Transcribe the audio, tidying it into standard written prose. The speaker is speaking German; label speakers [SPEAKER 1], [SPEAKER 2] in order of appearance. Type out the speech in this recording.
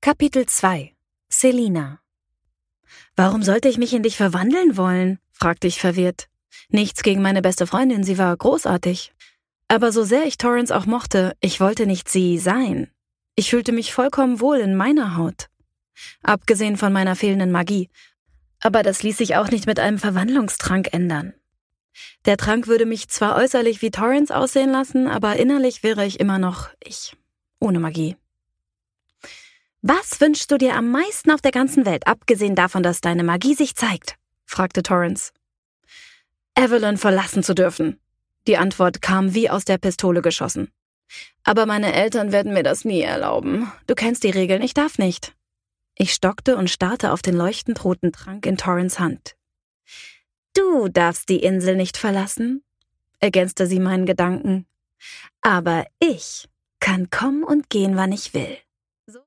[SPEAKER 1] Kapitel 2 Selina. »Warum sollte ich mich in dich verwandeln wollen?« fragte ich verwirrt. Nichts gegen meine beste Freundin, sie war großartig. Aber so sehr ich Torrance auch mochte, ich wollte nicht sie sein. Ich fühlte mich vollkommen wohl in meiner Haut. Abgesehen von meiner fehlenden Magie. Aber das ließ sich auch nicht mit einem Verwandlungstrank ändern. Der Trank würde mich zwar äußerlich wie Torrance aussehen lassen, aber innerlich wäre ich immer noch ich. Ohne Magie. »Was wünschst du dir am meisten auf der ganzen Welt, abgesehen davon, dass deine Magie sich zeigt?« fragte Torrance. »Avalon verlassen zu dürfen.« Die Antwort kam wie aus der Pistole geschossen. »Aber meine Eltern werden mir das nie erlauben. Du kennst die Regeln, ich darf nicht.« Ich stockte und starrte auf den leuchtend roten Trank in Torrance Hand. »Du darfst die Insel nicht verlassen«, ergänzte sie meinen Gedanken. »Aber ich kann kommen und gehen, wann ich will.«